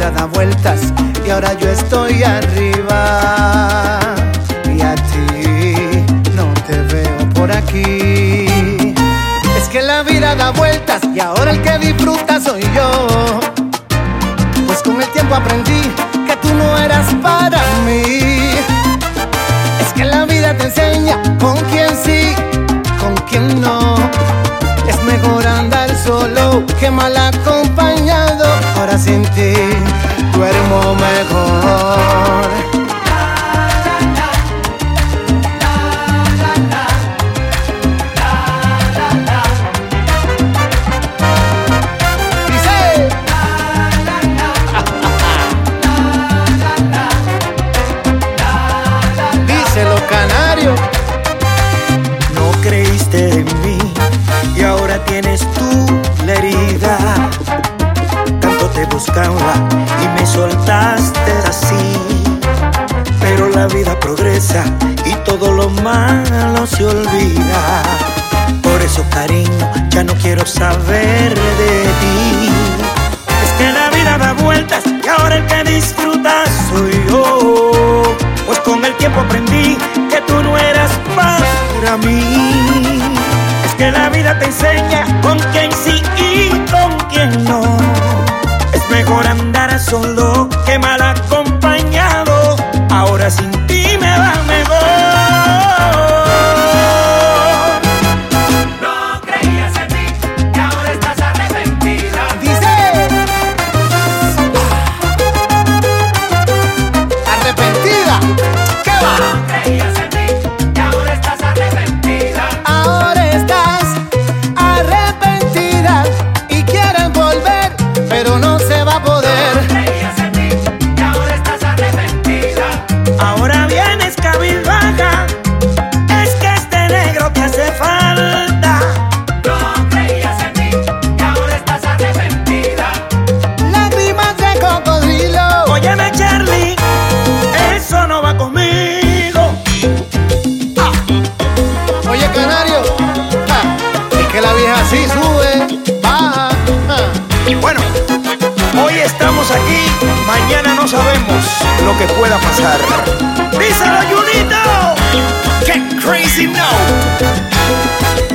vida da vueltas y ahora yo estoy arriba. Y a ti no te veo por aquí. Es que la vida da vueltas y ahora el que disfruta soy yo. Pues con el tiempo aprendí que tú no eras para mí. Es que la vida te enseña con quién sí, con quién no. Es mejor andar solo que mal acompañado. Ahora sin ti duermo mejor. Díselo, canario. No creíste en mí y ahora tienes tú la herida. Tanto te buscaba y me soltaste así. Pero la vida progresa y todo lo malo se olvida. Por eso, cariño, ya no quiero saber de ti. Es que la vida da vueltas y ahora el que disfruta soy yo. Pues con el tiempo aprendí que tú no eras para mí. Es que la vida te enseña con quién sí y con quién no. Es mejor andar solo que mal acompañado. Ahora sin ti me va mejor. No creías en mí y ahora estás arrepentida. Arrepentida. ¿Qué va? No creías en mí y ahora estás arrepentida. Ahora estás arrepentida y quieren volver, pero no se va a poder. No creías en mí y ahora estás arrepentida. Ahora vienes cabizbaja. Es que este negro te hace falta. No creías en mí y ahora estás arrepentida. Lágrimas de cocodrilo. Óyeme, Charlie, eso no va conmigo. Oye, canario, es que la vieja sí sube, baja. Bueno, hoy estamos aquí, mañana no sabemos lo que pueda pasar. ¡Díselo, Junito! ¡Get crazy now!